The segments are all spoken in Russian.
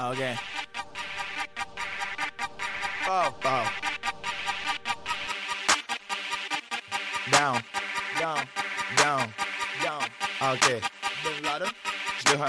Okay. Oh. Down. Okay. Жду.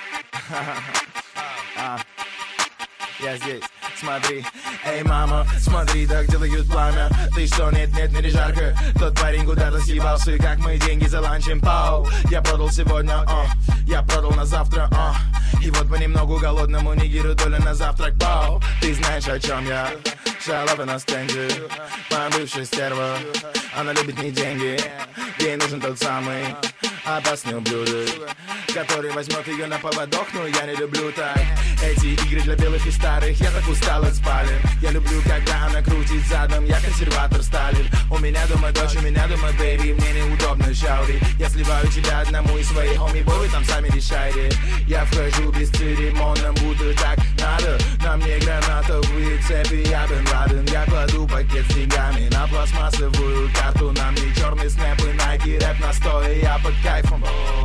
Я здесь, смотри. Эй, мама, смотри, так делают пламя. Ты что, нет, не жарко. Тот парень куда-то съебался, и как мы деньги за ланчем, пау. Я продал сегодня, я продал на завтра, И вот понемногу голодному нигеру доля на завтрак, пау. Ты знаешь, о чем я? Шалава на стенде. Моя бывшая стерва, она любит не деньги. Ей нужен тот самый опасный ублюдок, который возьмет ее на поводок, но я не люблю так. Эти игры для белых и старых, я так устал от спален. Я люблю, когда она крутит задом, я консерватор Сталин. У меня дома дочь, у меня дома бэйби, мне неудобно, шаури. Я сливаю тебя одному из своих хоми-бой, вы там сами решайте. Я вхожу бесцеремонно, будто так надо. На мне гранатовые цепи, я Бен Ладен. Я кладу пакет с деньгами на пластмассовую карту. На мне черный снэп и найки, рэп настоя, я под кайфом.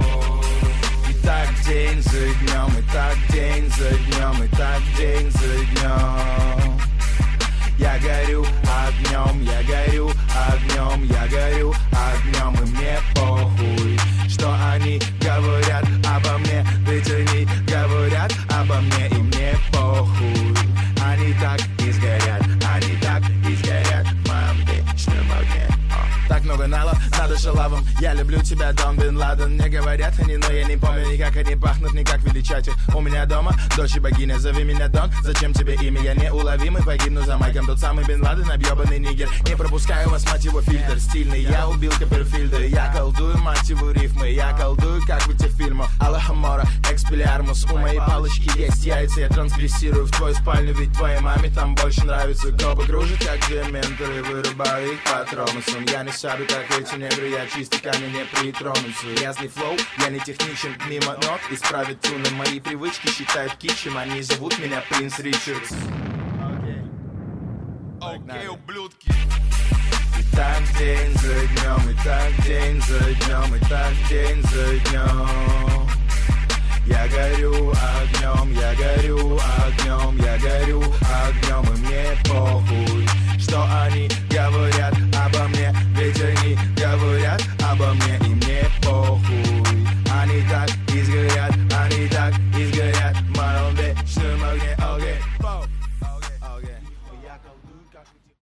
И так день за днем, и так день за днем, и так день за днем. Я горю огнем, я горю огнем, я горю огнем, и мне похуй, что они говорят обо мне, ведь они говорят обо мне, и мне похуй. Они так и сгорят, они так и сгорят в моем вечном огне. Так много нала, надо шалавом. Я люблю тебя, Дон Бен Ладен. Мне говорят они, но я не помню ни как они пахнут, ни как величать их. У меня дома дочь и богиня, зови меня Дон. Зачем тебе имя? Я неуловимый, погибну за майком. Тот самый Бен Ладен, объебанный нигер. Не пропускаю вас, мать его, фильтр стильный. Я убил Копперфильда, я колдую, мать его, рифмы. Я колдую, как в этих фильмах. Аллахамора, экспелиармус. У моей палочки есть яйца, я трансгрессирую в твою спальню, ведь твоей маме там больше нравится. Копы кружат, как дементоры, вырубаю их патронусом. Я не сяду, как эти негры, я чистый камень, не притронуться. Ясный флоу, я не техничен, мимо ног. Исправить туны, мои привычки считают кичем. Они зовут меня Принц Ричардс. Окей, ублюдки. И так день за днем, и так день за днем, и так день за днем. Я горю огнем, я горю огнем, я горю огнем, и мне похуй, что они говорят